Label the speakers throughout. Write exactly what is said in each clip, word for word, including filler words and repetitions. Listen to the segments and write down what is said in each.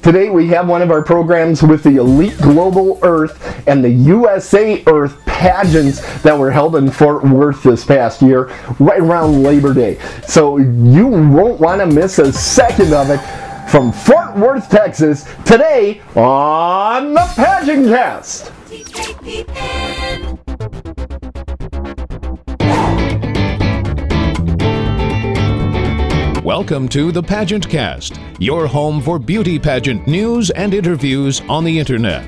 Speaker 1: Today we have one of our programs with the Elite Global Earth and the U S A Earth pageants that were held in Fort Worth this past year, right around Labor Day. So you won't want to miss a second of it from Fort Worth, Texas, today on the Pageant Cast.
Speaker 2: Welcome to the Pageant Cast, your home for beauty pageant news and interviews on the internet.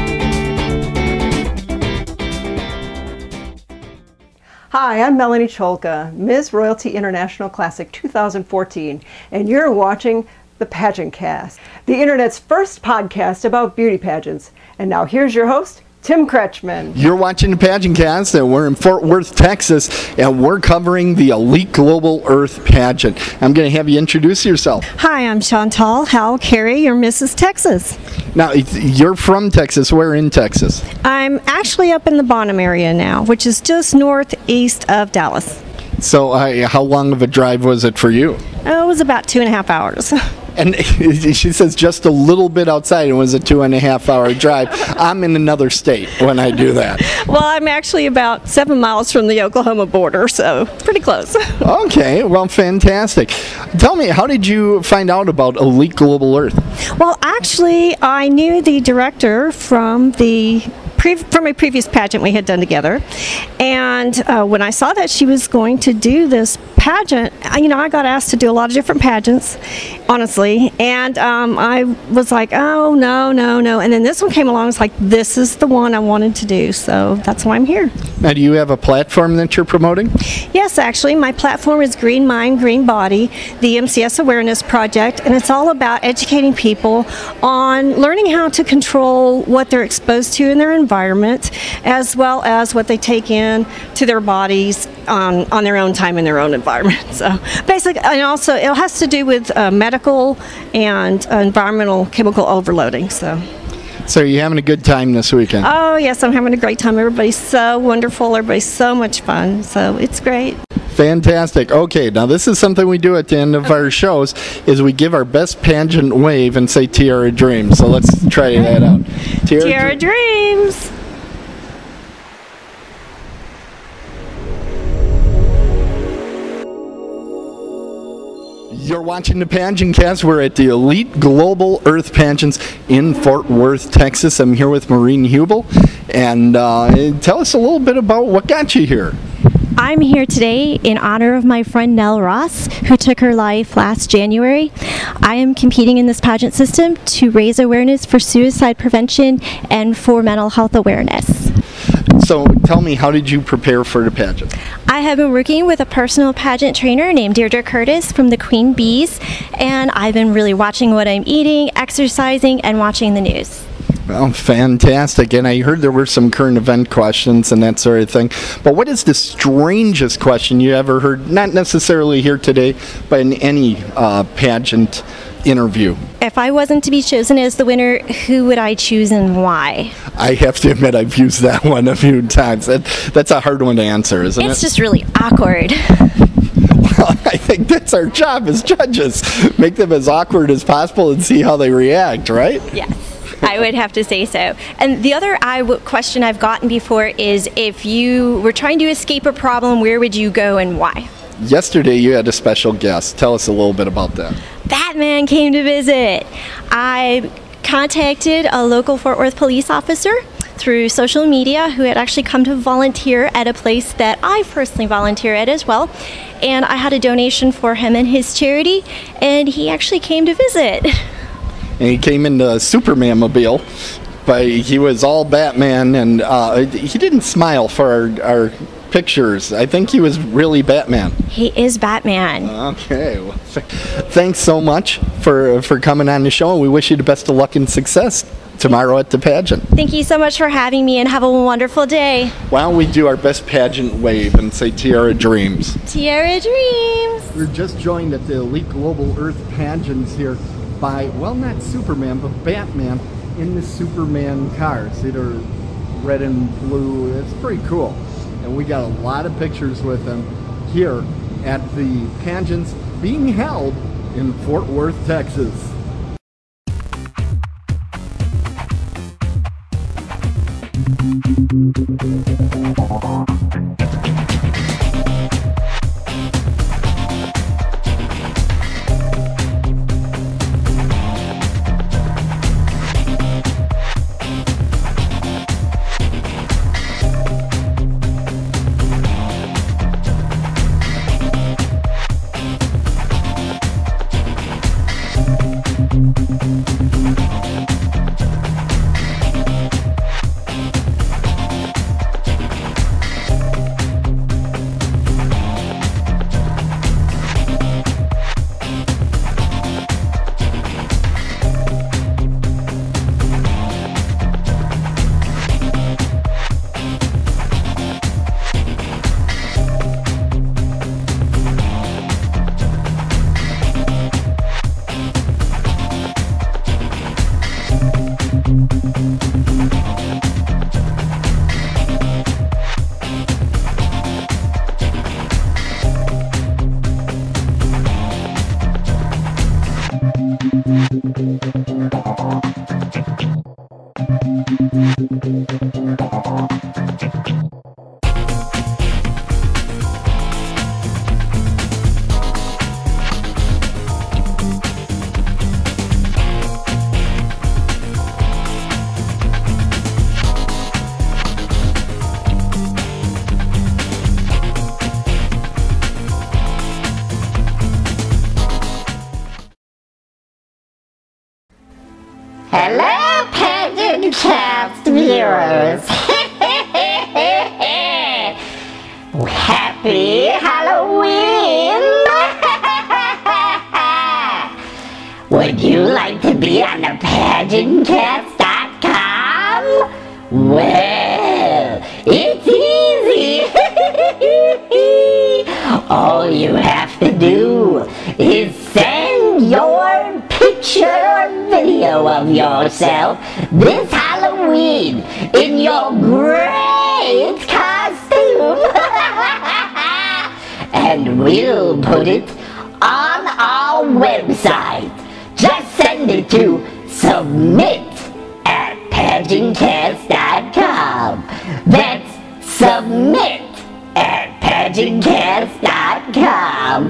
Speaker 3: Hi, I'm Melanie Cholka, Miz Royalty International Classic two thousand fourteen, and you're watching the Pageant Cast, the internet's first podcast about beauty pageants. And now here's your host, Tim Kretschmann.
Speaker 1: You're watching the Pageant Cast, and we're in Fort Worth, Texas, and we're covering the Elite Global Earth pageant. I'm going to have you introduce yourself.
Speaker 4: Hi, I'm Chantal Howell Carey, your Missus Texas.
Speaker 1: Now, you're from Texas. Where in Texas?
Speaker 4: I'm actually up in the Bonham area now, which is just northeast of Dallas.
Speaker 1: So, uh, how long of a drive was it for you?
Speaker 4: Oh, it was about two and a half hours.
Speaker 1: And she says just a little bit outside. It was a two and a half hour drive. I'm in another state when I do that.
Speaker 4: Well, I'm actually about seven miles from the Oklahoma border, so pretty close.
Speaker 1: Okay, well, fantastic. Tell me, how did you find out about Elite Global Earth?
Speaker 4: Well, actually, I knew the director from the Pre- from a previous pageant we had done together, and uh, when I saw that she was going to do this pageant, I, you know, I got asked to do a lot of different pageants, honestly, and um, I was like, oh, no, no, no, and then this one came along. It's like, this is the one I wanted to do, so that's why I'm here.
Speaker 1: Now, do you have a platform that you're promoting?
Speaker 4: Yes, actually, my platform is Green Mind, Green Body, the M C S Awareness Project, and it's all about educating people on learning how to control what they're exposed to in their environment, environment, as well as what they take in to their bodies on, on their own time in their own environment. So basically, and also it has to do with uh, medical and uh, environmental chemical overloading. So.
Speaker 1: So you're having a good time this weekend?
Speaker 4: Oh yes, I'm having a great time. Everybody's so wonderful. Everybody's so much fun. So it's great.
Speaker 1: Fantastic. Okay, now this is something we do at the end of our shows, is we give our best pageant wave and say Tiara Dreams. So let's try that out.
Speaker 4: Tiara, Tiara Dreams.
Speaker 1: You're watching the Pageant Cast. We're at the Elite Global Earth Pageants in Fort Worth, Texas. I'm here with Maureen Hubel. And uh, tell us a little bit about what got you here.
Speaker 5: I'm here today in honor of my friend Nell Ross, who took her life last January. I am competing in this pageant system to raise awareness for suicide prevention and for mental health awareness.
Speaker 1: So tell me, how did you prepare for the pageant?
Speaker 5: I have been working with a personal pageant trainer named Deirdre Curtis from the Queen Bees, and I've been really watching what I'm eating, exercising, and watching the news.
Speaker 1: Well, fantastic. And I heard there were some current event questions and that sort of thing. But what is the strangest question you ever heard, not necessarily here today, but in any uh, pageant interview?
Speaker 5: If I wasn't to be chosen as the winner, who would I choose and why?
Speaker 1: I have to admit, I've used that one a few times. That, that's a hard one to answer, isn't
Speaker 5: it's
Speaker 1: it?
Speaker 5: It's just really awkward.
Speaker 1: Well, I think that's our job as judges. Make them as awkward as possible and see how they react, right?
Speaker 5: Yes. I would have to say so. And the other I w- question I've gotten before is, if you were trying to escape a problem, where would you go and why?
Speaker 1: Yesterday you had a special guest. Tell us a little bit about that.
Speaker 5: Batman came to visit. I contacted a local Fort Worth police officer through social media who had actually come to volunteer at a place that I personally volunteer at as well. And I had a donation for him and his charity, and he actually came to visit.
Speaker 1: And he came in the Superman-mobile, but he was all Batman, and uh, he didn't smile for our, our pictures. I think he was really Batman.
Speaker 5: He is Batman.
Speaker 1: Okay. Well, th- thanks so much for, for coming on the show, and we wish you the best of luck and success tomorrow at the pageant.
Speaker 5: Thank you so much for having me, and have a wonderful day.
Speaker 1: Why don't we do our best pageant wave and say Tiara Dreams?
Speaker 5: Tiara Dreams.
Speaker 1: We're just joined at the Elite Global Earth Pageants here by, well, not Superman, but Batman in the Superman cars. They're red and blue. It's pretty cool. And we got a lot of pictures with them here at the pageants being held in Fort Worth, Texas.
Speaker 6: Hello, Pageant Cast viewers! Happy Halloween! Would you like to be on the pageant cast dot com? Well, it's easy! All you have to do is send your picture or video of yourself this Halloween in your great costume and we'll put it on our website. Just send it to submit at pageant cast dot com. That's submit at pageant cast dot com.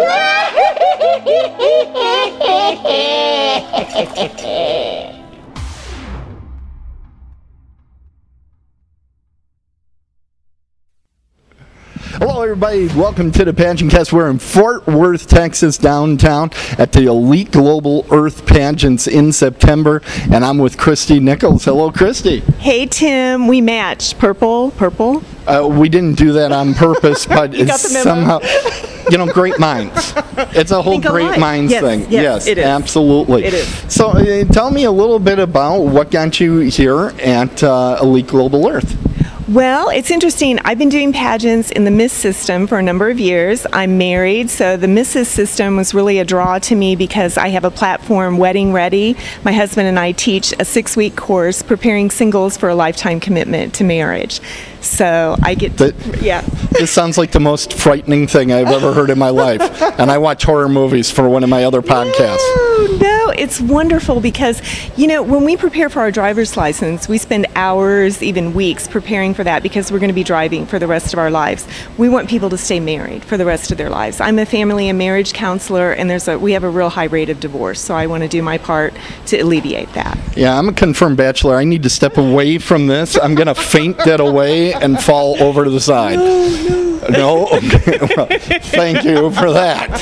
Speaker 1: Hello everybody, welcome to the Pageant Cast. We're in Fort Worth, Texas, downtown at the Elite Global Earth Pageants in September, and I'm with Christy Nichols. Hello, Christy.
Speaker 7: Hey Tim, we matched. Purple, purple.
Speaker 1: Uh, we didn't do that on purpose, but
Speaker 7: You got
Speaker 1: it's
Speaker 7: the memo.
Speaker 1: somehow, you know, great minds. It's a whole
Speaker 7: Think
Speaker 1: great
Speaker 7: alike.
Speaker 1: minds
Speaker 7: Yes,
Speaker 1: thing.
Speaker 7: yes, it is.
Speaker 1: Absolutely.
Speaker 7: It is.
Speaker 1: So uh, tell me a little bit about what got you here at uh, Elite Global Earth.
Speaker 7: Well, it's interesting. I've been doing pageants in the Miss system for a number of years. I'm married, so the Missus system was really a draw to me because I have a platform, Wedding Ready. My husband and I teach a six-week course preparing singles for a lifetime commitment to marriage. So I get to,
Speaker 1: That-
Speaker 7: yeah.
Speaker 1: This sounds like the most frightening thing I've ever heard in my life. And I watch horror movies for one of my other podcasts.
Speaker 7: No, no, it's wonderful because, you know, when we prepare for our driver's license, we spend hours, even weeks, preparing for that because we're going to be driving for the rest of our lives. We want people to stay married for the rest of their lives. I'm a family and marriage counselor, and there's a we have a real high rate of divorce, so I want to do my part to alleviate that.
Speaker 1: Yeah, I'm a confirmed bachelor. I need to step away from this. I'm going to faint dead away and fall over to the side. No? Okay. Well, thank you for that.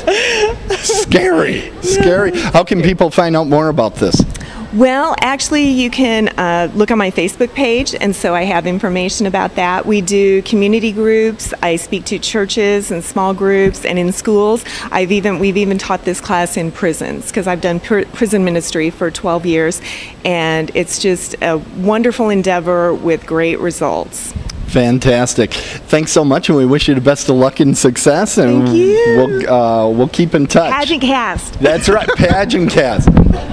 Speaker 1: Scary. Scary. How can people find out more about this?
Speaker 7: Well, actually, you can uh, look on my Facebook page, and so I have information about that. We do community groups. I speak to churches and small groups, and in schools. I've even we've even taught this class in prisons because I've done pr- prison ministry for twelve years, and it's just a wonderful endeavor with great results.
Speaker 1: Fantastic. Thanks so much, and we wish you the best of luck and success. And
Speaker 7: Thank you.
Speaker 1: We'll, uh, we'll keep in touch.
Speaker 7: Pageant Cast.
Speaker 1: That's right, Pageant Cast.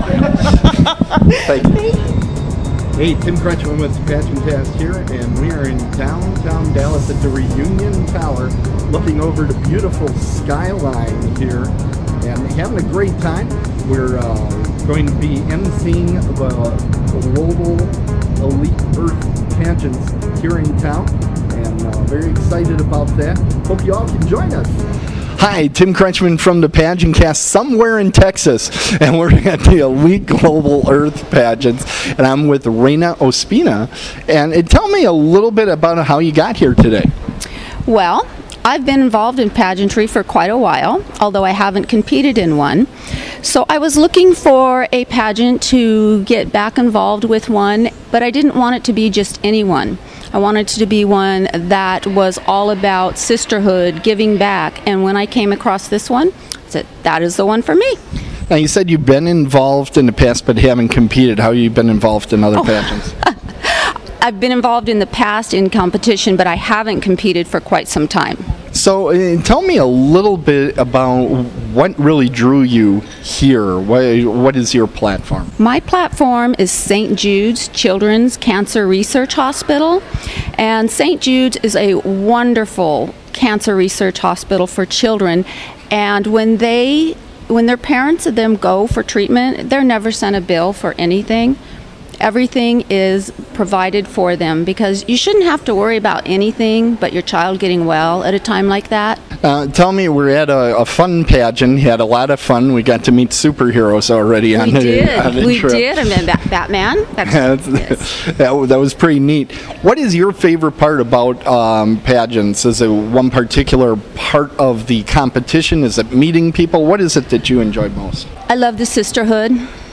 Speaker 1: Thank you. Hey, Tim Crutchman with Pageant Cast here, and we are in downtown Dallas at the Reunion Tower, looking over the beautiful skyline here, and having a great time. We're uh, going to be emceeing the Global Elite Earth Pageants here in town, and uh, very excited about that. Hope you all can join us. Hi, Tim Kretschmann from the Pageant Cast somewhere in Texas, and we're at the Elite Global Earth Pageants, and I'm with Reina Ospina. And uh, tell me a little bit about how you got here today.
Speaker 8: Well, I've been involved in pageantry for quite a while, although I haven't competed in one. So I was looking for a pageant to get back involved with one, but I didn't want it to be just any one. I wanted it to be one that was all about sisterhood, giving back, and when I came across this one, I said, that is the one for me.
Speaker 1: Now, you said you've been involved in the past but haven't competed. How have you been involved in other
Speaker 8: Oh.
Speaker 1: pageants?
Speaker 8: I've been involved in the past in competition, but I haven't competed for quite some time.
Speaker 1: So uh, tell me a little bit about what really drew you here. What, what is your platform?
Speaker 8: My platform is Saint Jude's Children's Cancer Research Hospital, and Saint Jude's is a wonderful cancer research hospital for children, and when they when their parents of them go for treatment, they're never sent a bill for anything. Everything is provided for them because you shouldn't have to worry about anything but your child getting well at a time like that.
Speaker 1: Uh, tell me, we're at a, a fun pageant. Had a lot of fun. We got to meet superheroes already on
Speaker 8: We
Speaker 1: the,
Speaker 8: did.
Speaker 1: on the
Speaker 8: We
Speaker 1: trip.
Speaker 8: did. I mean, Bat- Batman. That's, yes.
Speaker 1: that, wa- that was pretty neat. What is your favorite part about um, pageants? Is it one particular part of the competition? Is it meeting people? What is it that you enjoy most?
Speaker 8: I love the sisterhood,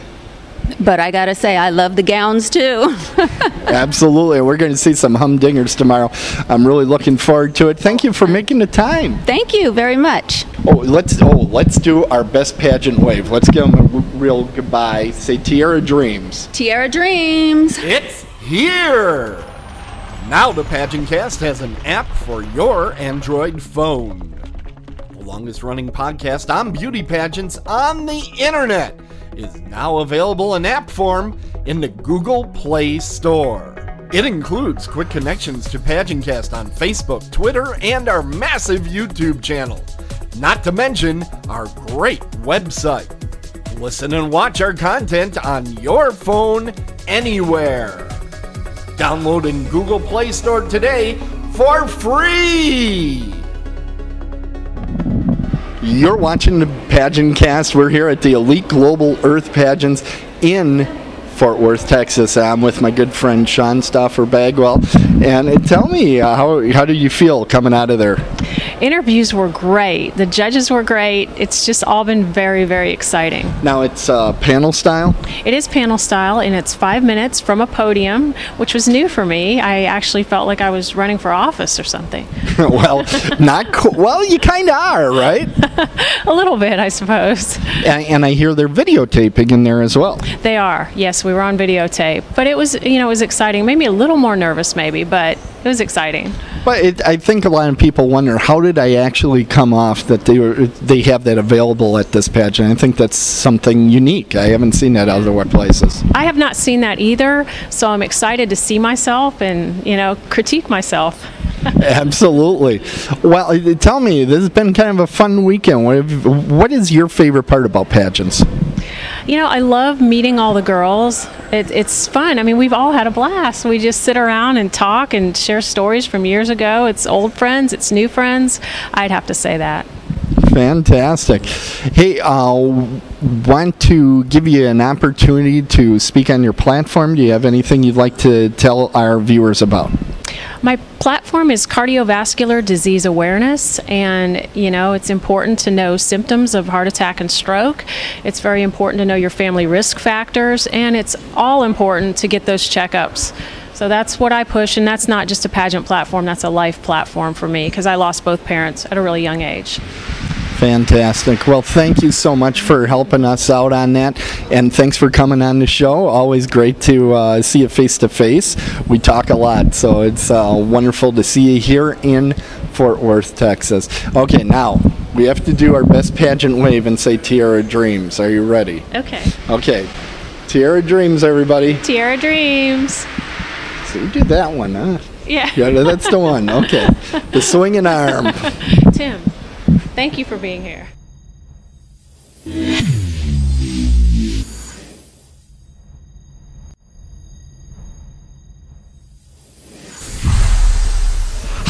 Speaker 8: but I gotta say, I love the gowns too.
Speaker 1: Absolutely. We're going to see some humdingers tomorrow. I'm really looking forward to it. Thank you for making the time.
Speaker 8: Thank you very much.
Speaker 1: Oh, let's oh let's do our best pageant wave. Let's give them a r- real goodbye. Say Tierra Dreams.
Speaker 8: Tierra Dreams.
Speaker 9: It's here! Now the Pageant Cast has an app for your Android phone. The longest running podcast on beauty pageants on the internet is now available in app form in the Google Play Store. It includes quick connections to Pageant Cast on Facebook, Twitter, and our massive YouTube channel. Not to mention our great website. Listen and watch our content on your phone anywhere. Download in Google Play Store today for free.
Speaker 1: You're watching the Pageant Cast. We're here at the Elite Global Earth Pageants in Fort Worth, Texas. I'm with my good friend Sean Stauffer Bagwell. And uh, tell me, uh, how how do you feel coming out of there?
Speaker 10: Interviews were great. The judges were great. It's just all been very, very exciting.
Speaker 1: Now it's uh, panel style?
Speaker 10: It is panel style, and it's five minutes from a podium, which was new for me. I actually felt like I was running for office or something.
Speaker 1: Well, not co- well, you kind of are, right?
Speaker 10: A little bit, I suppose.
Speaker 1: And, and I hear they're videotaping in there as well.
Speaker 10: They are. Yes, we were on videotape. But it was, you know, it was exciting. Made me a little more nervous maybe, but it was exciting.
Speaker 1: But it, I think a lot of people wonder, how did I actually come off that they were they have that available at this pageant? I think that's something unique. I haven't seen that other places.
Speaker 10: I have not seen that either, so I'm excited to see myself and, you know, critique myself.
Speaker 1: Absolutely. Well, uh, tell me, this has been kind of a fun weekend. What, have, what is your favorite part about pageants?
Speaker 10: You know, I love meeting all the girls. It, it's fun. I mean, we've all had a blast. We just sit around and talk and share stories from years ago. It's old friends, it's new friends. I'd have to say that.
Speaker 1: Fantastic. Hey, uh, want to give you an opportunity to speak on your platform. Do you have anything you'd like to tell our viewers about?
Speaker 10: My platform is cardiovascular disease awareness, and you know, it's important to know symptoms of heart attack and stroke. It's very important to know your family risk factors, and it's all important to get those checkups. So that's what I push, and that's not just a pageant platform, that's a life platform for me, because I lost both parents at a really young age.
Speaker 1: Fantastic. Well, thank you so much for helping us out on that, and thanks for coming on the show. Always great to uh, see you face to face. We talk a lot, so it's uh, wonderful to see you here in Fort Worth, Texas. Okay, now we have to do our best pageant wave and say Tierra Dreams. Are you ready?
Speaker 10: Okay.
Speaker 1: Okay. Tierra Dreams, everybody.
Speaker 10: Tierra Dreams.
Speaker 1: So you did that one, huh?
Speaker 10: Yeah.
Speaker 1: Yeah, that's the one. Okay. The swinging arm.
Speaker 10: Tim, thank you for being here.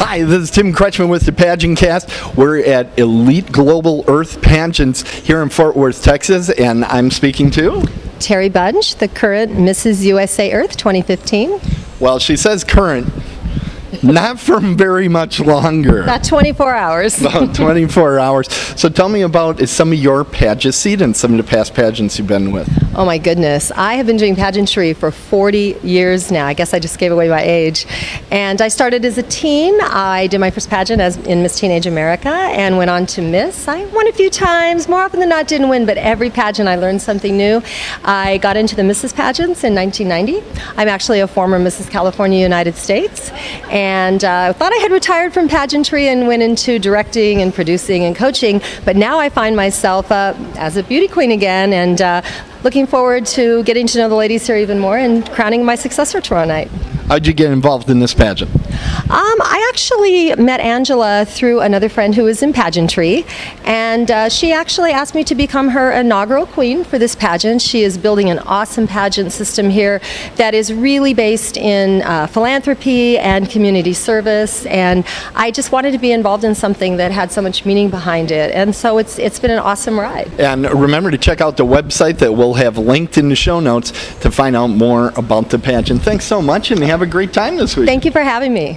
Speaker 1: Hi, this is Tim Kretschmann with the Pageant Cast. We're at Elite Global Earth Pageants here in Fort Worth, Texas, and I'm speaking to
Speaker 11: Terry Bunch, the current Missus U S A Earth twenty fifteen.
Speaker 1: Well, she says current. Not for very much longer.
Speaker 11: About twenty-four hours.
Speaker 1: About twenty-four hours. So tell me about some of your pageantry and some of the past pageants you've been with.
Speaker 11: Oh my goodness. I have been doing pageantry for forty years now. I guess I just gave away my age. And I started as a teen. I did my first pageant as in Miss Teenage America and went on to Miss. I won a few times. More often than not, didn't win, but every pageant I learned something new. I got into the Missus Pageants in nineteen ninety. I'm actually a former Missus California, United States. And I uh, thought I had retired from pageantry and went into directing and producing and coaching, but now I find myself uh, as a beauty queen again, and uh, looking forward to getting to know the ladies here even more and crowning my successor tomorrow night.
Speaker 1: How'd you get involved in this pageant?
Speaker 11: Um, I actually met Angela through another friend who was in pageantry, and uh, she actually asked me to become her inaugural queen for this pageant. She is building an awesome pageant system here that is really based in uh, philanthropy and community service, and I just wanted to be involved in something that had so much meaning behind it, and so it's it's been an awesome ride.
Speaker 1: And remember to check out the website that we'll have linked in the show notes to find out more about the pageant. Thanks so much, and have a great time this week.
Speaker 11: Thank you for having me.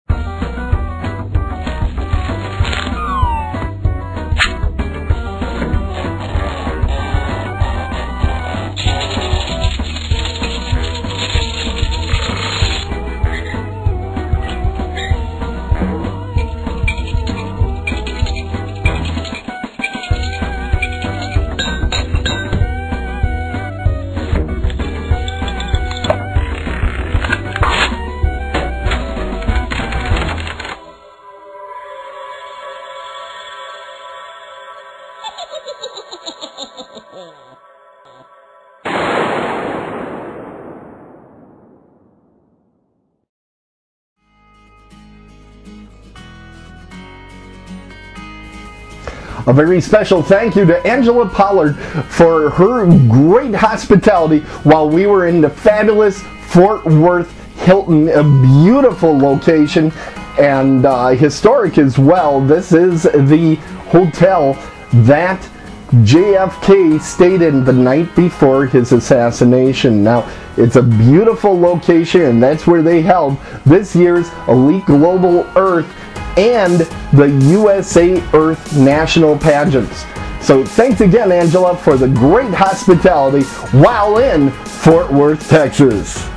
Speaker 1: A very special thank you to Angela Pollard for her great hospitality while we were in the fabulous Fort Worth Hilton, a beautiful location and uh, historic as well. This is the hotel that J F K stayed in the night before his assassination. Now, it's a beautiful location, and that's where they held this year's Elite Global Earth and the U S A Earth National Pageants. So thanks again, Angela, for the great hospitality while in Fort Worth, Texas.